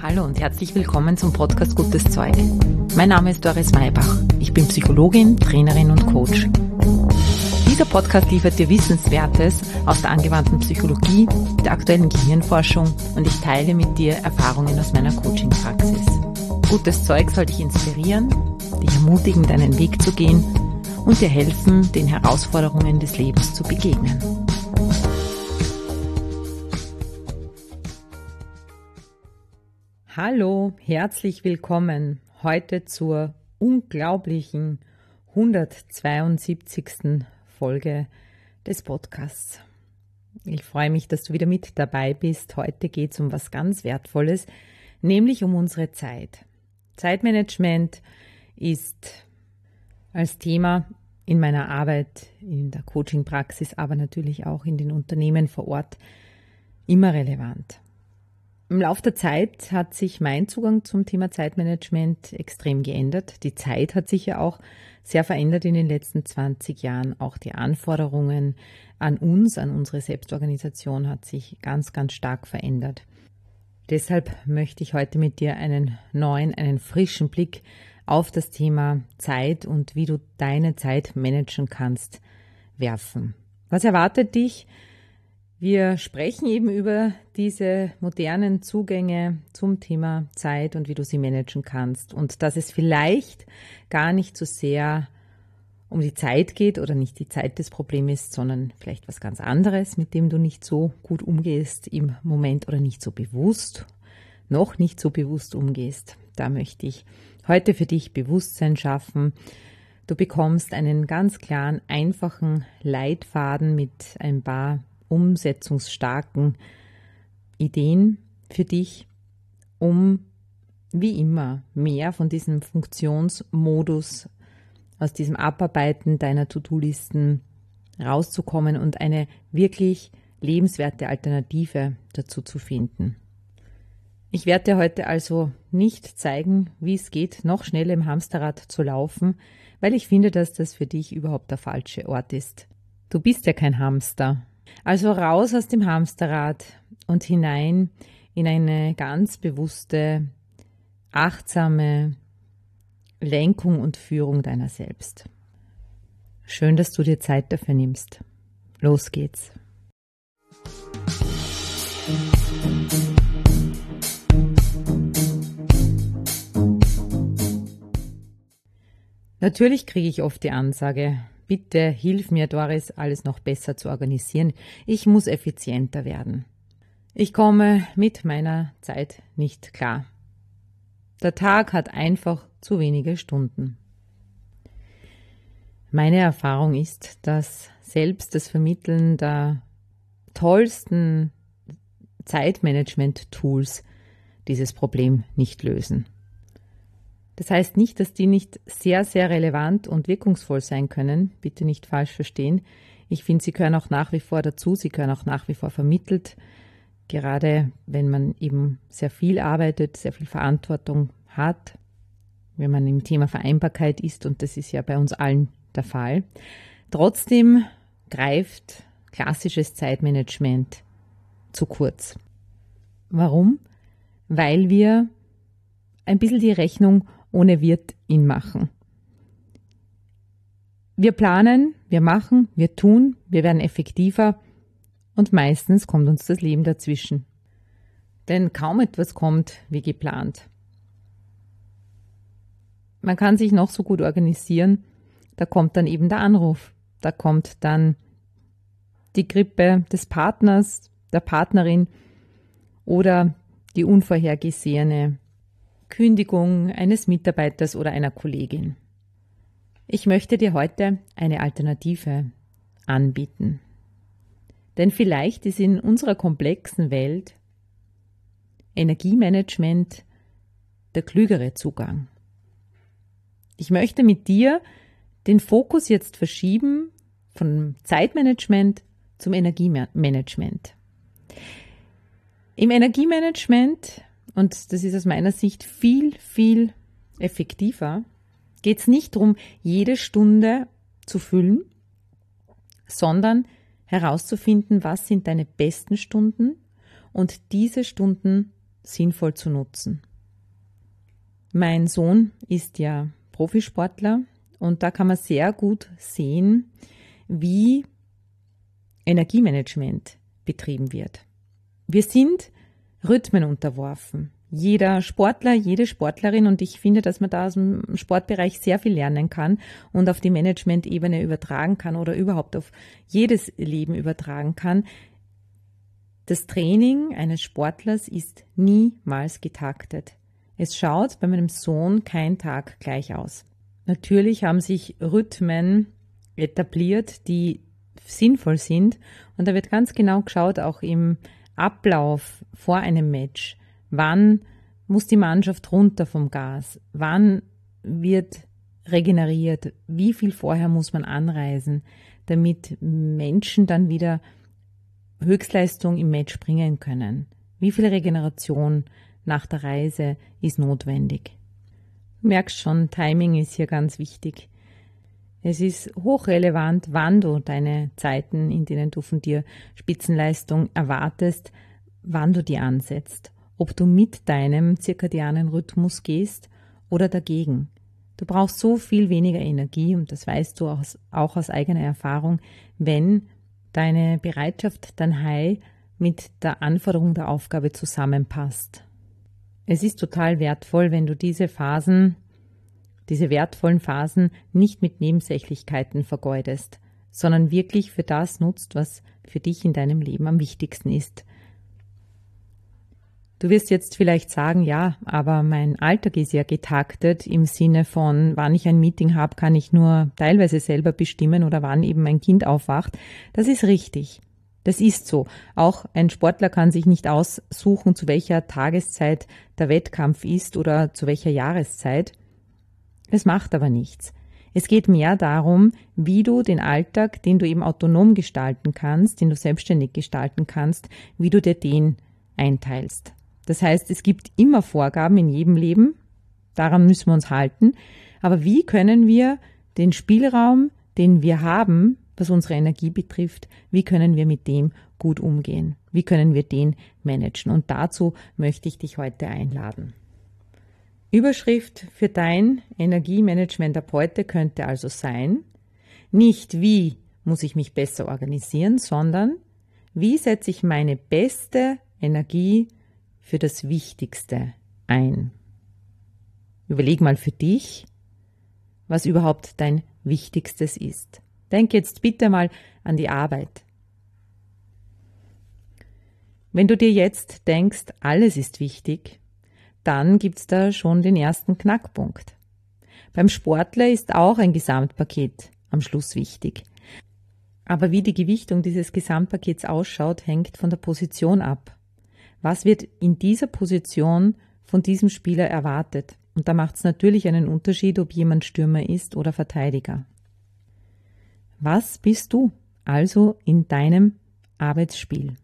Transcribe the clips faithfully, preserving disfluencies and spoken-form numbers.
Hallo und herzlich willkommen zum Podcast Gutes Zeug. Mein Name ist Doris Maybach. Ich bin Psychologin, Trainerin und Coach. Dieser Podcast liefert dir Wissenswertes aus der angewandten Psychologie, der aktuellen Gehirnforschung und ich teile mit dir Erfahrungen aus meiner Coaching-Praxis. Gutes Zeug soll dich inspirieren, dich ermutigen, deinen Weg zu gehen und dir helfen, den Herausforderungen des Lebens zu begegnen. Hallo, herzlich willkommen heute zur unglaublichen hundertzweiundsiebzigsten Folge des Podcasts. Ich freue mich, dass du wieder mit dabei bist. Heute geht es um was ganz Wertvolles, nämlich um unsere Zeit. Zeitmanagement ist als Thema in meiner Arbeit, in der Coaching-Praxis, aber natürlich auch in den Unternehmen vor Ort immer relevant. Im Laufe der Zeit hat sich mein Zugang zum Thema Zeitmanagement extrem geändert. Die Zeit hat sich ja auch sehr verändert in den letzten zwanzig Jahren. Auch die Anforderungen an uns, an unsere Selbstorganisation hat sich ganz, ganz stark verändert. Deshalb möchte ich heute mit dir einen neuen, einen frischen Blick auf das Thema Zeit und wie du deine Zeit managen kannst, werfen. Was erwartet dich? Wir sprechen eben über diese modernen Zugänge zum Thema Zeit und wie du sie managen kannst und dass es vielleicht gar nicht so sehr um die Zeit geht oder nicht die Zeit das Problem ist, sondern vielleicht was ganz anderes, mit dem du nicht so gut umgehst im Moment oder nicht so bewusst, noch nicht so bewusst umgehst. Da möchte ich heute für dich Bewusstsein schaffen. Du bekommst einen ganz klaren, einfachen Leitfaden mit ein paar umsetzungsstarken Ideen für dich, um wie immer mehr von diesem Funktionsmodus, aus diesem Abarbeiten deiner To-Do-Listen rauszukommen und eine wirklich lebenswerte Alternative dazu zu finden. Ich werde dir heute also nicht zeigen, wie es geht, noch schneller im Hamsterrad zu laufen, weil ich finde, dass das für dich überhaupt der falsche Ort ist. Du bist ja kein Hamster. Also raus aus dem Hamsterrad und hinein in eine ganz bewusste, achtsame Lenkung und Führung deiner selbst. Schön, dass du dir Zeit dafür nimmst. Los geht's. Natürlich kriege ich oft die Ansage: Bitte hilf mir, Doris, alles noch besser zu organisieren. Ich muss effizienter werden. Ich komme mit meiner Zeit nicht klar. Der Tag hat einfach zu wenige Stunden. Meine Erfahrung ist, dass selbst das Vermitteln der tollsten Zeitmanagement-Tools dieses Problem nicht lösen. Das heißt nicht, dass die nicht sehr, sehr relevant und wirkungsvoll sein können. Bitte nicht falsch verstehen. Ich finde, sie gehören auch nach wie vor dazu. Sie gehören auch nach wie vor vermittelt. Gerade wenn man eben sehr viel arbeitet, sehr viel Verantwortung hat, wenn man im Thema Vereinbarkeit ist, und das ist ja bei uns allen der Fall. Trotzdem greift klassisches Zeitmanagement zu kurz. Warum? Weil wir ein bisschen die Rechnung ohne Wirt ihn machen. Wir planen, wir machen, wir tun, wir werden effektiver und meistens kommt uns das Leben dazwischen. Denn kaum etwas kommt wie geplant. Man kann sich noch so gut organisieren, da kommt dann eben der Anruf, da kommt dann die Grippe des Partners, der Partnerin oder die unvorhergesehene Kündigung eines Mitarbeiters oder einer Kollegin. Ich möchte dir heute eine Alternative anbieten. Denn vielleicht ist in unserer komplexen Welt Energiemanagement der klügere Zugang. Ich möchte mit dir den Fokus jetzt verschieben vom Zeitmanagement zum Energiemanagement. Im Energiemanagement, und das ist aus meiner Sicht viel, viel effektiver, geht es nicht darum, jede Stunde zu füllen, sondern herauszufinden, was sind deine besten Stunden und diese Stunden sinnvoll zu nutzen. Mein Sohn ist ja Profisportler und da kann man sehr gut sehen, wie Energiemanagement betrieben wird. Wir sind Rhythmen unterworfen. Jeder Sportler, jede Sportlerin, und ich finde, dass man da aus dem Sportbereich sehr viel lernen kann und auf die Management-Ebene übertragen kann oder überhaupt auf jedes Leben übertragen kann. Das Training eines Sportlers ist niemals getaktet. Es schaut bei meinem Sohn kein Tag gleich aus. Natürlich haben sich Rhythmen etabliert, die sinnvoll sind, und da wird ganz genau geschaut, auch im Ablauf vor einem Match. Wann muss die Mannschaft runter vom Gas? Wann wird regeneriert? Wie viel vorher muss man anreisen, damit Menschen dann wieder Höchstleistung im Match bringen können? Wie viel Regeneration nach der Reise ist notwendig? Du merkst schon, Timing ist hier ganz wichtig. Es ist hochrelevant, wann du deine Zeiten, in denen du von dir Spitzenleistung erwartest, wann du die ansetzt. Ob du mit deinem zirkadianen Rhythmus gehst oder dagegen. Du brauchst so viel weniger Energie, und das weißt du aus, auch aus eigener Erfahrung, wenn deine Bereitschaft, dein High mit der Anforderung der Aufgabe zusammenpasst. Es ist total wertvoll, wenn du diese Phasen, diese wertvollen Phasen nicht mit Nebensächlichkeiten vergeudest, sondern wirklich für das nutzt, was für dich in deinem Leben am wichtigsten ist. Du wirst jetzt vielleicht sagen, ja, aber mein Alltag ist ja getaktet im Sinne von, wann ich ein Meeting habe, kann ich nur teilweise selber bestimmen oder wann eben mein Kind aufwacht. Das ist richtig. Das ist so. Auch ein Sportler kann sich nicht aussuchen, zu welcher Tageszeit der Wettkampf ist oder zu welcher Jahreszeit. Es macht aber nichts. Es geht mehr darum, wie du den Alltag, den du eben autonom gestalten kannst, den du selbstständig gestalten kannst, wie du dir den einteilst. Das heißt, es gibt immer Vorgaben in jedem Leben, daran müssen wir uns halten, aber wie können wir den Spielraum, den wir haben, was unsere Energie betrifft, wie können wir mit dem gut umgehen? Wie können wir den managen? Und dazu möchte ich dich heute einladen. Überschrift für dein Energiemanagement ab heute könnte also sein, nicht wie muss ich mich besser organisieren, sondern wie setze ich meine beste Energie für das Wichtigste ein. Überleg mal für dich, was überhaupt dein Wichtigstes ist. Denk jetzt bitte mal an die Arbeit. Wenn du dir jetzt denkst, alles ist wichtig, dann gibt's da schon den ersten Knackpunkt. Beim Sportler ist auch ein Gesamtpaket am Schluss wichtig. Aber wie die Gewichtung dieses Gesamtpakets ausschaut, hängt von der Position ab. Was wird in dieser Position von diesem Spieler erwartet? Und da macht es natürlich einen Unterschied, ob jemand Stürmer ist oder Verteidiger. Was bist du also in deinem Arbeitsspiel?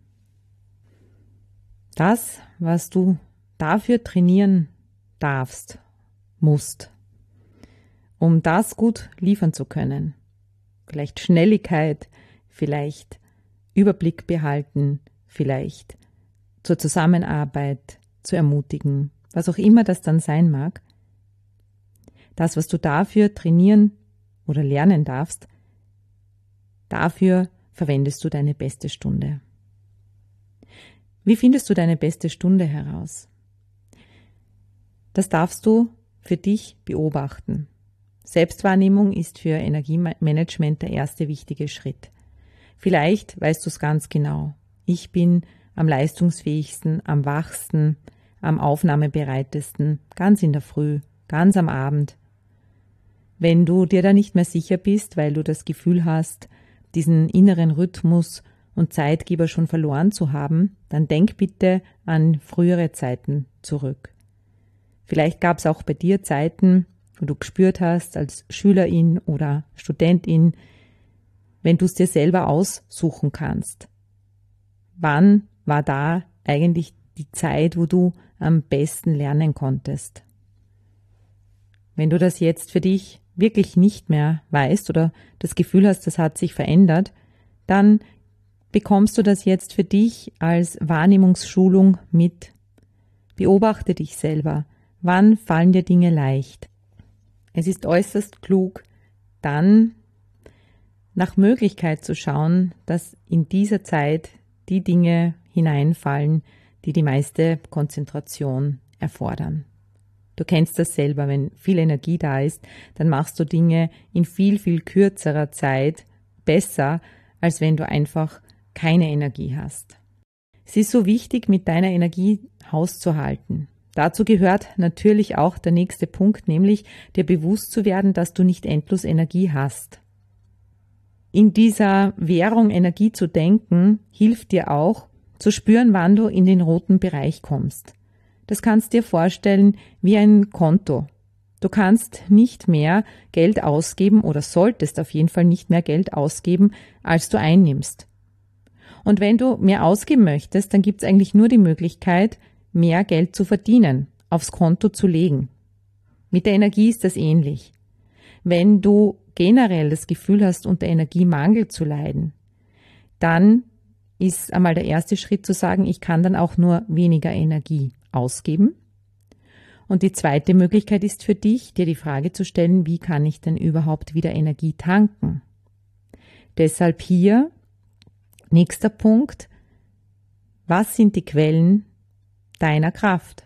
Das, was du dafür trainieren darfst, musst, um das gut liefern zu können. Vielleicht Schnelligkeit, vielleicht Überblick behalten, vielleicht zur Zusammenarbeit zu ermutigen, was auch immer das dann sein mag. Das, was du dafür trainieren oder lernen darfst, dafür verwendest du deine beste Stunde. Wie findest du deine beste Stunde heraus? Das darfst du für dich beobachten. Selbstwahrnehmung ist für Energiemanagement der erste wichtige Schritt. Vielleicht weißt du es ganz genau. Ich bin am leistungsfähigsten, am wachsten, am aufnahmebereitesten, ganz in der Früh, ganz am Abend. Wenn du dir da nicht mehr sicher bist, weil du das Gefühl hast, diesen inneren Rhythmus und Zeitgeber schon verloren zu haben, dann denk bitte an frühere Zeiten zurück. Vielleicht gab es auch bei dir Zeiten, wo du gespürt hast, als Schülerin oder Studentin, wenn du es dir selber aussuchen kannst. Wann war da eigentlich die Zeit, wo du am besten lernen konntest? Wenn du das jetzt für dich wirklich nicht mehr weißt oder das Gefühl hast, das hat sich verändert, dann bekommst du das jetzt für dich als Wahrnehmungsschulung mit. Beobachte dich selber. Wann fallen dir Dinge leicht? Es ist äußerst klug, dann nach Möglichkeit zu schauen, dass in dieser Zeit die Dinge hineinfallen, die die meiste Konzentration erfordern. Du kennst das selber, wenn viel Energie da ist, dann machst du Dinge in viel, viel kürzerer Zeit besser, als wenn du einfach keine Energie hast. Es ist so wichtig, mit deiner Energie Haus zu halten. Dazu gehört natürlich auch der nächste Punkt, nämlich dir bewusst zu werden, dass du nicht endlos Energie hast. In dieser Währung Energie zu denken, hilft dir auch, zu spüren, wann du in den roten Bereich kommst. Das kannst du dir vorstellen wie ein Konto. Du kannst nicht mehr Geld ausgeben oder solltest auf jeden Fall nicht mehr Geld ausgeben, als du einnimmst. Und wenn du mehr ausgeben möchtest, dann gibt es eigentlich nur die Möglichkeit, mehr Geld zu verdienen, aufs Konto zu legen. Mit der Energie ist das ähnlich. Wenn du generell das Gefühl hast, unter Energiemangel zu leiden, dann ist einmal der erste Schritt zu sagen, ich kann dann auch nur weniger Energie ausgeben. Und die zweite Möglichkeit ist für dich, dir die Frage zu stellen, wie kann ich denn überhaupt wieder Energie tanken? Deshalb hier, nächster Punkt, was sind die Quellen deiner Kraft?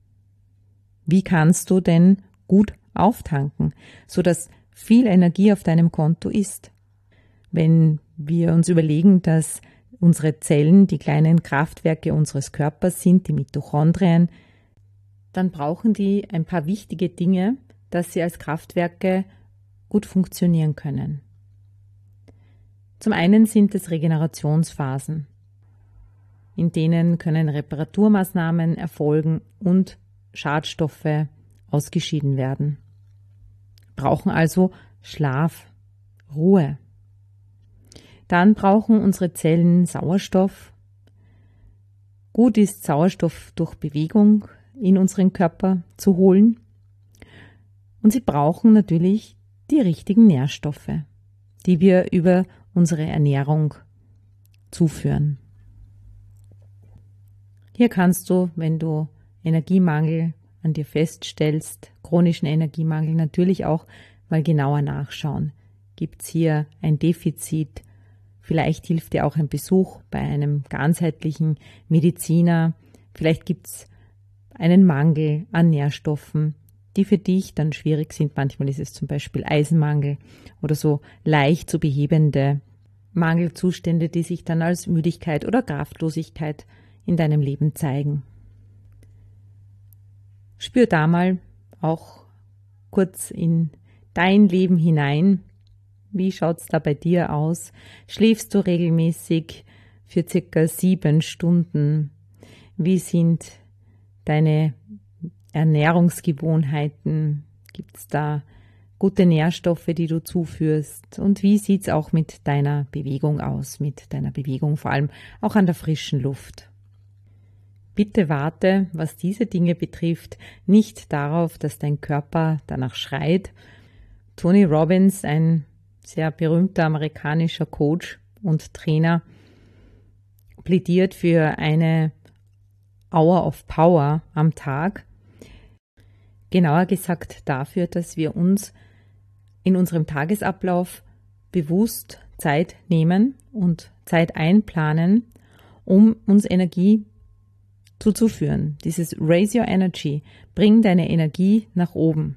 Wie kannst du denn gut auftanken, sodass viel Energie auf deinem Konto ist? Wenn wir uns überlegen, dass unsere Zellen die kleinen Kraftwerke unseres Körpers sind, die Mitochondrien, dann brauchen die ein paar wichtige Dinge, dass sie als Kraftwerke gut funktionieren können. Zum einen sind es Regenerationsphasen, in denen können Reparaturmaßnahmen erfolgen und Schadstoffe ausgeschieden werden. Brauchen also Schlaf, Ruhe. Dann brauchen unsere Zellen Sauerstoff. Gut ist, Sauerstoff durch Bewegung in unseren Körper zu holen. Und sie brauchen natürlich die richtigen Nährstoffe, die wir über unsere Ernährung zuführen. Hier kannst du, wenn du Energiemangel an dir feststellst, chronischen Energiemangel, natürlich auch mal genauer nachschauen. Gibt es hier ein Defizit? Vielleicht hilft dir auch ein Besuch bei einem ganzheitlichen Mediziner. Vielleicht gibt es einen Mangel an Nährstoffen, die für dich dann schwierig sind. Manchmal ist es zum Beispiel Eisenmangel oder so leicht zu behebende Mangelzustände, die sich dann als Müdigkeit oder Kraftlosigkeit in deinem Leben zeigen. Spür da mal auch kurz in dein Leben hinein. Wie schaut es da bei dir aus? Schläfst du regelmäßig für circa sieben Stunden? Wie sind deine Ernährungsgewohnheiten? Gibt es da gute Nährstoffe, die du zuführst? Und wie sieht es auch mit deiner Bewegung aus? Mit deiner Bewegung vor allem auch an der frischen Luft. Bitte warte, was diese Dinge betrifft, nicht darauf, dass dein Körper danach schreit. Tony Robbins, ein sehr berühmter amerikanischer Coach und Trainer, plädiert für eine Hour of Power am Tag. Genauer gesagt dafür, dass wir uns in unserem Tagesablauf bewusst Zeit nehmen und Zeit einplanen, um uns Energie zuzuführen. Dieses Raise Your Energy, bring deine Energie nach oben.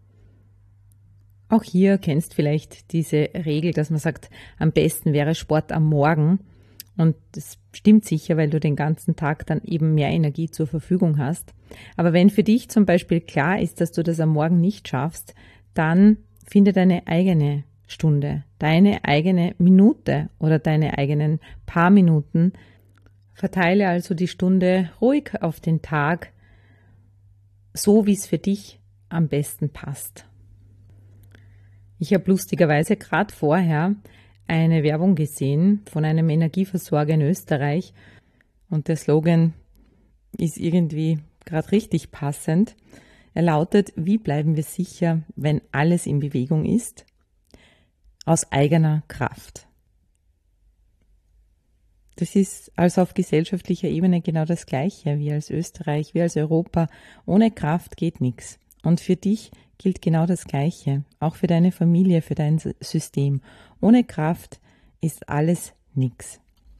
Auch hier kennst vielleicht diese Regel, dass man sagt, am besten wäre Sport am Morgen. Und das stimmt sicher, weil du den ganzen Tag dann eben mehr Energie zur Verfügung hast. Aber wenn für dich zum Beispiel klar ist, dass du das am Morgen nicht schaffst, dann finde deine eigene Stunde, deine eigene Minute oder deine eigenen paar Minuten. Verteile also die Stunde ruhig auf den Tag, so wie es für dich am besten passt. Ich habe lustigerweise gerade vorher eine Werbung gesehen von einem Energieversorger in Österreich und der Slogan ist irgendwie gerade richtig passend. Er lautet: Wie bleiben wir sicher, wenn alles in Bewegung ist? Aus eigener Kraft. Das ist also auf gesellschaftlicher Ebene genau das Gleiche. Wir als Österreich, wir als Europa. Ohne Kraft geht nichts. Und für dich gilt genau das Gleiche. Auch für deine Familie, für dein System. Ohne Kraft ist alles nichts.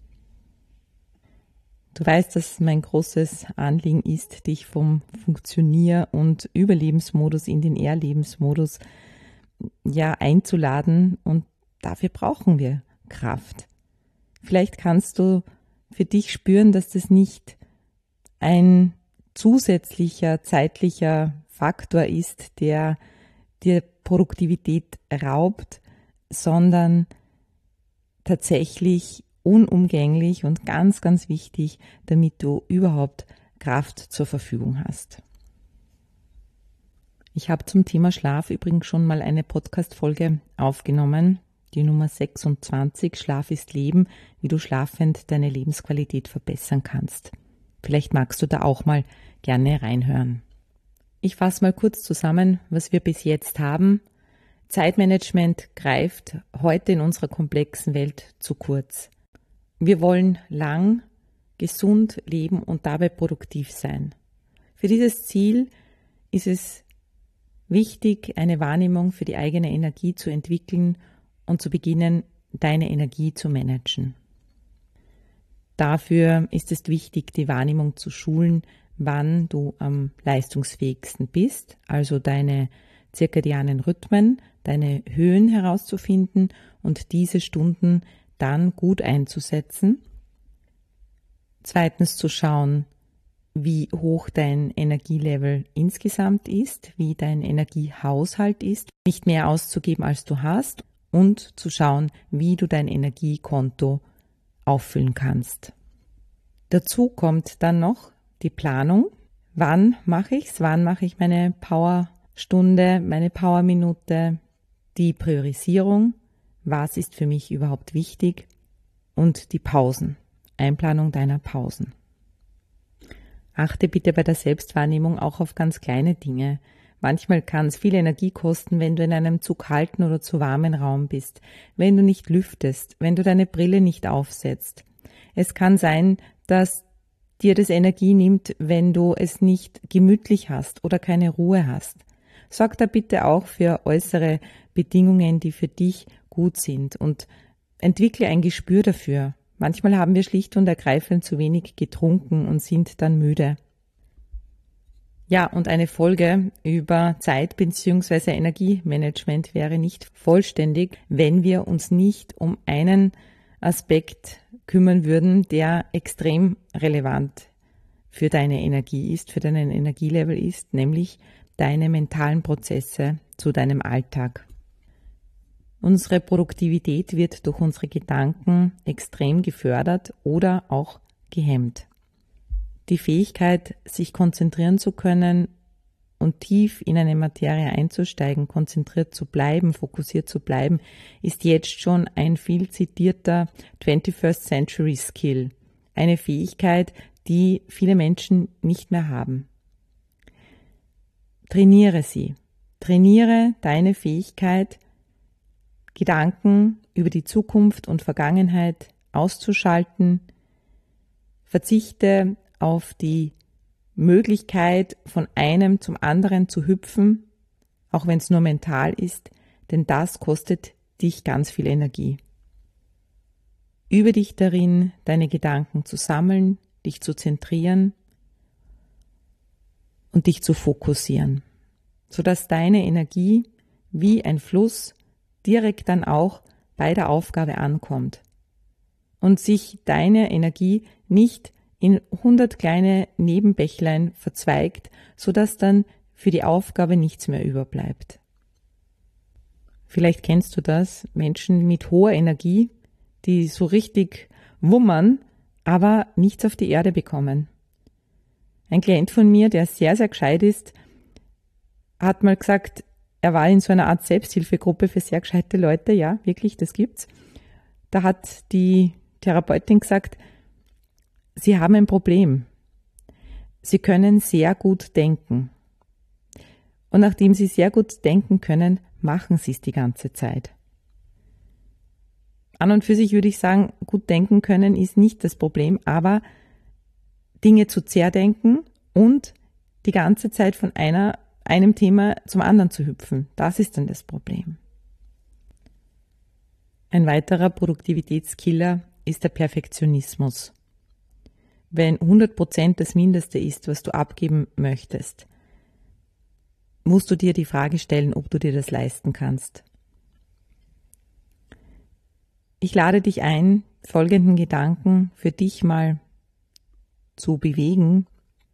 Du weißt, dass mein großes Anliegen ist, dich vom Funktionier- und Überlebensmodus in den Erlebensmodus ja einzuladen. Und dafür brauchen wir Kraft. Vielleicht kannst du für dich spüren, dass das nicht ein zusätzlicher zeitlicher Faktor ist, der dir Produktivität raubt, sondern tatsächlich unumgänglich und ganz, ganz wichtig, damit du überhaupt Kraft zur Verfügung hast. Ich habe zum Thema Schlaf übrigens schon mal eine Podcast-Folge aufgenommen. Die Nummer sechsundzwanzig, Schlaf ist Leben, wie du schlafend deine Lebensqualität verbessern kannst. Vielleicht magst du da auch mal gerne reinhören. Ich fasse mal kurz zusammen, was wir bis jetzt haben. Zeitmanagement greift heute in unserer komplexen Welt zu kurz. Wir wollen lang, gesund leben und dabei produktiv sein. Für dieses Ziel ist es wichtig, eine Wahrnehmung für die eigene Energie zu entwickeln und zu beginnen, deine Energie zu managen. Dafür ist es wichtig, die Wahrnehmung zu schulen, wann du am leistungsfähigsten bist, also deine zirkadianen Rhythmen, deine Höhen herauszufinden und diese Stunden dann gut einzusetzen. Zweitens zu schauen, wie hoch dein Energielevel insgesamt ist, wie dein Energiehaushalt ist, nicht mehr auszugeben, als du hast. Und zu schauen, wie du dein Energiekonto auffüllen kannst. Dazu kommt dann noch die Planung. Wann mache ich's? Wann mache ich meine Powerstunde, meine Powerminute? Die Priorisierung. Was ist für mich überhaupt wichtig? Und die Pausen. Einplanung deiner Pausen. Achte bitte bei der Selbstwahrnehmung auch auf ganz kleine Dinge. Manchmal kann es viel Energie kosten, wenn du in einem zu kalten oder zu warmen Raum bist, wenn du nicht lüftest, wenn du deine Brille nicht aufsetzt. Es kann sein, dass dir das Energie nimmt, wenn du es nicht gemütlich hast oder keine Ruhe hast. Sorg da bitte auch für äußere Bedingungen, die für dich gut sind und entwickle ein Gespür dafür. Manchmal haben wir schlicht und ergreifend zu wenig getrunken und sind dann müde. Ja, und eine Folge über Zeit- bzw. Energiemanagement wäre nicht vollständig, wenn wir uns nicht um einen Aspekt kümmern würden, der extrem relevant für deine Energie ist, für deinen Energielevel ist, nämlich deine mentalen Prozesse zu deinem Alltag. Unsere Produktivität wird durch unsere Gedanken extrem gefördert oder auch gehemmt. Die Fähigkeit, sich konzentrieren zu können und tief in eine Materie einzusteigen, konzentriert zu bleiben, fokussiert zu bleiben, ist jetzt schon ein viel zitierter twenty-first Century Skill. Eine Fähigkeit, die viele Menschen nicht mehr haben. Trainiere sie. Trainiere deine Fähigkeit, Gedanken über die Zukunft und Vergangenheit auszuschalten. Verzichte auf die Möglichkeit, von einem zum anderen zu hüpfen, auch wenn es nur mental ist, denn das kostet dich ganz viel Energie. Übe dich darin, deine Gedanken zu sammeln, dich zu zentrieren und dich zu fokussieren, sodass deine Energie wie ein Fluss direkt dann auch bei der Aufgabe ankommt und sich deine Energie nicht in hundert kleine Nebenbächlein verzweigt, sodass dann für die Aufgabe nichts mehr überbleibt. Vielleicht kennst du das, Menschen mit hoher Energie, die so richtig wummern, aber nichts auf die Erde bekommen. Ein Klient von mir, der sehr, sehr gescheit ist, hat mal gesagt, er war in so einer Art Selbsthilfegruppe für sehr gescheite Leute, ja, wirklich, das gibt's. Da hat die Therapeutin gesagt, Sie haben ein Problem. Sie können sehr gut denken. Und nachdem Sie sehr gut denken können, machen Sie es die ganze Zeit. An und für sich würde ich sagen, gut denken können ist nicht das Problem, aber Dinge zu zerdenken und die ganze Zeit von einer, einem Thema zum anderen zu hüpfen, das ist dann das Problem. Ein weiterer Produktivitätskiller ist der Perfektionismus. Wenn hundert Prozent das Mindeste ist, was du abgeben möchtest, musst du dir die Frage stellen, ob du dir das leisten kannst. Ich lade dich ein, folgenden Gedanken für dich mal zu bewegen.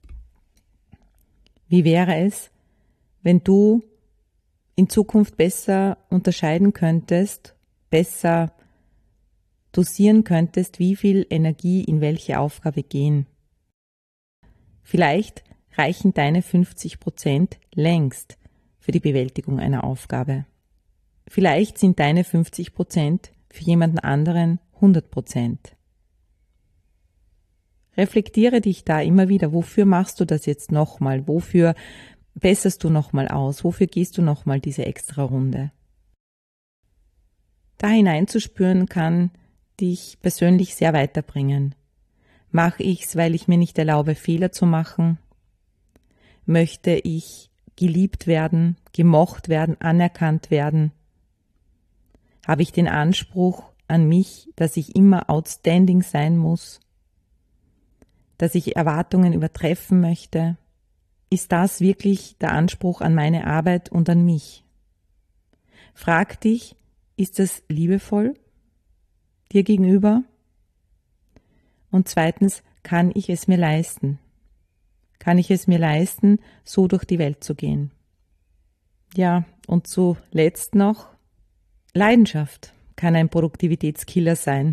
Wie wäre es, wenn du in Zukunft besser unterscheiden könntest, besser dosieren könntest, wie viel Energie in welche Aufgabe gehen? Vielleicht reichen deine fünfzig Prozent längst für die Bewältigung einer Aufgabe. Vielleicht sind deine fünfzig Prozent für jemanden anderen hundert Prozent. Reflektiere dich da immer wieder, wofür machst du das jetzt nochmal, wofür besserst du nochmal aus, wofür gehst du nochmal diese extra Runde. Da hineinzuspüren kann dich persönlich sehr weiterbringen. Mache ich's, weil ich mir nicht erlaube, Fehler zu machen? Möchte ich geliebt werden, gemocht werden, anerkannt werden? Habe ich den Anspruch an mich, dass ich immer outstanding sein muss? Dass ich Erwartungen übertreffen möchte? Ist das wirklich der Anspruch an meine Arbeit und an mich? Frag dich, ist das liebevoll dir gegenüber? Und zweitens, kann ich es mir leisten? Kann ich es mir leisten, so durch die Welt zu gehen? Ja, und zuletzt noch, Leidenschaft kann ein Produktivitätskiller sein.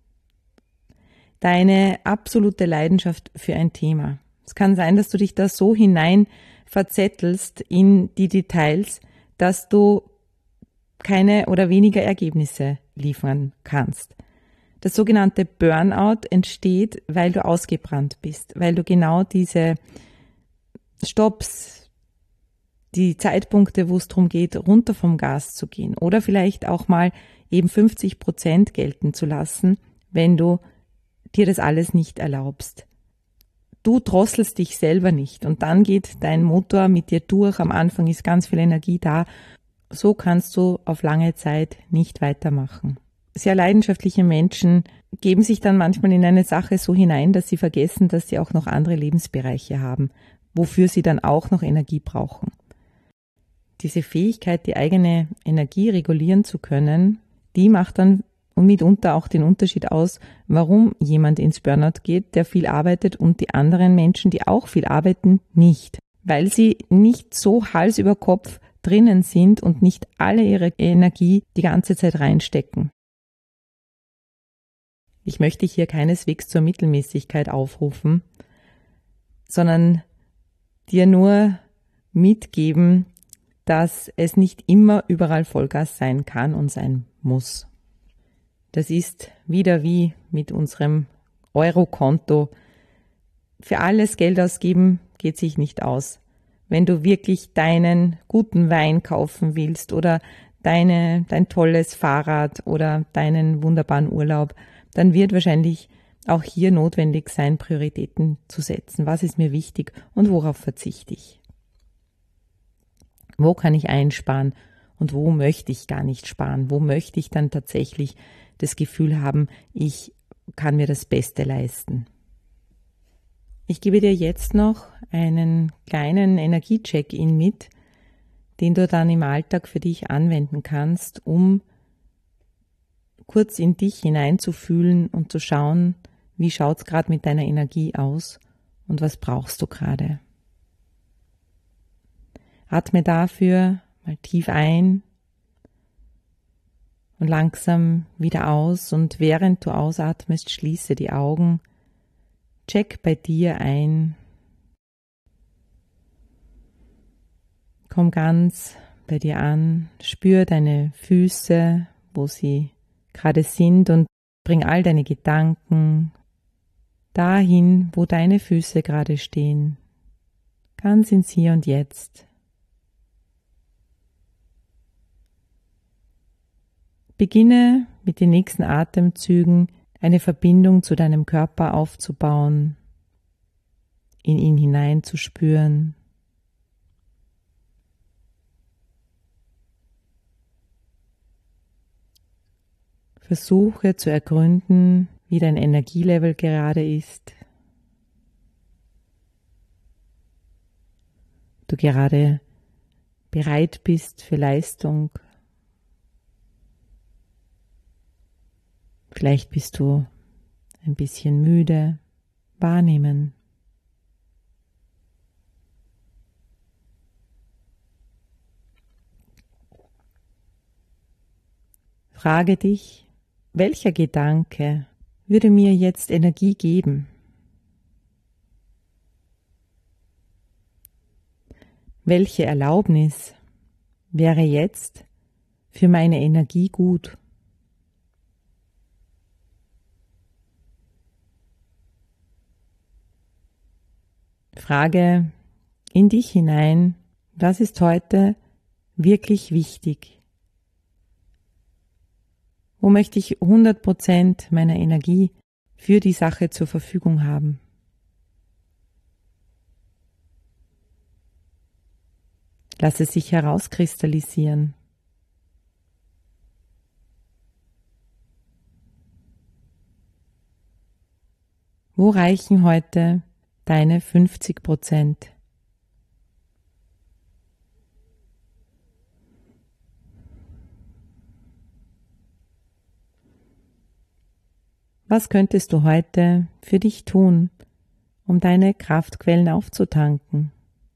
Deine absolute Leidenschaft für ein Thema. Es kann sein, dass du dich da so hinein verzettelst in die Details, dass du keine oder weniger Ergebnisse liefern kannst. Das sogenannte Burnout entsteht, weil du ausgebrannt bist, weil du genau diese Stopps, die Zeitpunkte, wo es darum geht, runter vom Gas zu gehen oder vielleicht auch mal eben fünfzig Prozent gelten zu lassen, wenn du dir das alles nicht erlaubst. Du drosselst dich selber nicht und dann geht dein Motor mit dir durch. Am Anfang ist ganz viel Energie da. So kannst du auf lange Zeit nicht weitermachen. Sehr leidenschaftliche Menschen geben sich dann manchmal in eine Sache so hinein, dass sie vergessen, dass sie auch noch andere Lebensbereiche haben, wofür sie dann auch noch Energie brauchen. Diese Fähigkeit, die eigene Energie regulieren zu können, die macht dann mitunter auch den Unterschied aus, warum jemand ins Burnout geht, der viel arbeitet und die anderen Menschen, die auch viel arbeiten, nicht. Weil sie nicht so Hals über Kopf drinnen sind und nicht alle ihre Energie die ganze Zeit reinstecken. Ich möchte hier keineswegs zur Mittelmäßigkeit aufrufen, sondern dir nur mitgeben, dass es nicht immer überall Vollgas sein kann und sein muss. Das ist wieder wie mit unserem Eurokonto. Für alles Geld ausgeben geht sich nicht aus. Wenn du wirklich deinen guten Wein kaufen willst oder deine, dein tolles Fahrrad oder deinen wunderbaren Urlaub, dann wird wahrscheinlich auch hier notwendig sein, Prioritäten zu setzen. Was ist mir wichtig und worauf verzichte ich? Wo kann ich einsparen und wo möchte ich gar nicht sparen? Wo möchte ich dann tatsächlich das Gefühl haben, ich kann mir das Beste leisten? Ich gebe dir jetzt noch einen kleinen Energie-Check-in mit, den du dann im Alltag für dich anwenden kannst, um kurz in dich hineinzufühlen und zu schauen, wie schaut es gerade mit deiner Energie aus und was brauchst du gerade. Atme dafür mal tief ein und langsam wieder aus und während du ausatmest, schließe die Augen, check bei dir ein, komm ganz bei dir an, spür deine Füße, wo sie gerade sind und bring all deine Gedanken dahin, wo deine Füße gerade stehen, ganz ins Hier und Jetzt. beginne mit den nächsten Atemzügen eine Verbindung zu deinem Körper aufzubauen, in ihn hineinzuspüren. Versuche zu ergründen, wie dein Energielevel gerade ist. Du gerade bereit bist für Leistung. Vielleicht bist du ein bisschen müde. Wahrnehmen. Frage dich, welcher Gedanke würde mir jetzt Energie geben? Welche Erlaubnis wäre jetzt für meine Energie gut? Frage in dich hinein, was ist heute wirklich wichtig? Wo möchte ich hundert Prozent meiner Energie für die Sache zur Verfügung haben? Lass es sich herauskristallisieren. Wo reichen heute deine fünfzig Prozent? Was könntest du heute für dich tun, um deine Kraftquellen aufzutanken?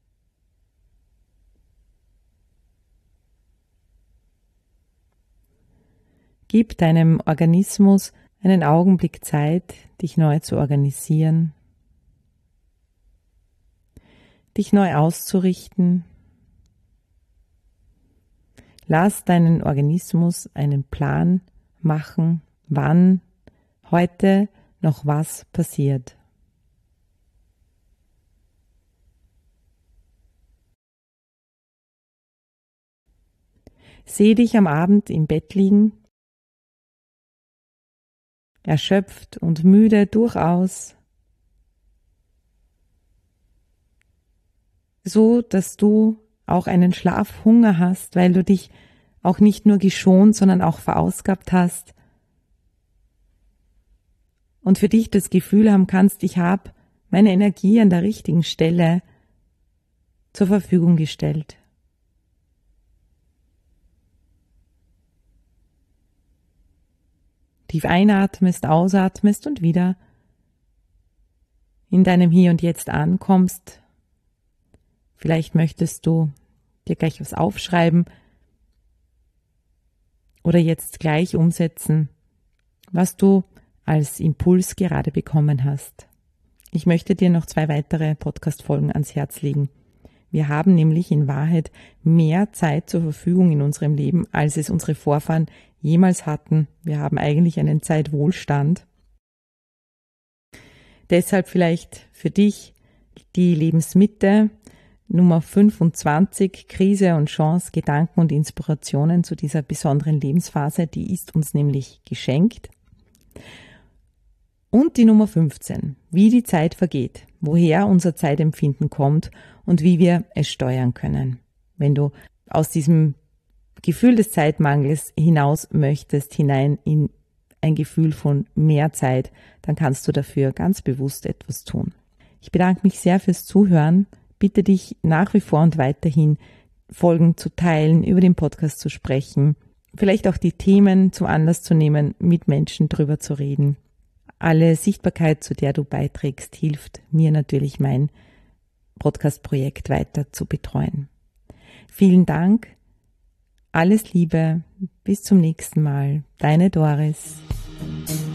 Gib deinem Organismus einen Augenblick Zeit, dich neu zu organisieren, dich neu auszurichten. Lass deinen Organismus einen Plan machen, wann heute noch was passiert. Seh dich am Abend im Bett liegen, erschöpft und müde durchaus, so dass du auch einen Schlafhunger hast, weil du dich auch nicht nur geschont, sondern auch verausgabt hast und für dich das Gefühl haben kannst, ich habe meine Energie an der richtigen Stelle zur Verfügung gestellt. Tief einatmest, ausatmest und wieder in deinem Hier und Jetzt ankommst. Vielleicht möchtest du dir gleich was aufschreiben oder jetzt gleich umsetzen, was du als Impuls gerade bekommen hast. Ich möchte dir noch zwei weitere Podcast-Folgen ans Herz legen. Wir haben nämlich in Wahrheit mehr Zeit zur Verfügung in unserem Leben, als es unsere Vorfahren jemals hatten. Wir haben eigentlich einen Zeitwohlstand. Deshalb vielleicht für dich die Lebensmitte Nummer fünfundzwanzig, Krise und Chance, Gedanken und Inspirationen zu dieser besonderen Lebensphase, die ist uns nämlich geschenkt. Und die Nummer fünfzehn, wie die Zeit vergeht, woher unser Zeitempfinden kommt und wie wir es steuern können. Wenn du aus diesem Gefühl des Zeitmangels hinaus möchtest, hinein in ein Gefühl von mehr Zeit, dann kannst du dafür ganz bewusst etwas tun. Ich bedanke mich sehr fürs Zuhören, bitte dich nach wie vor und weiterhin Folgen zu teilen, über den Podcast zu sprechen, vielleicht auch die Themen zum Anlass zu nehmen, mit Menschen drüber zu reden. Alle Sichtbarkeit, zu der du beiträgst, hilft mir natürlich, mein Podcast-Projekt weiter zu betreuen. Vielen Dank, alles Liebe, bis zum nächsten Mal, deine Doris.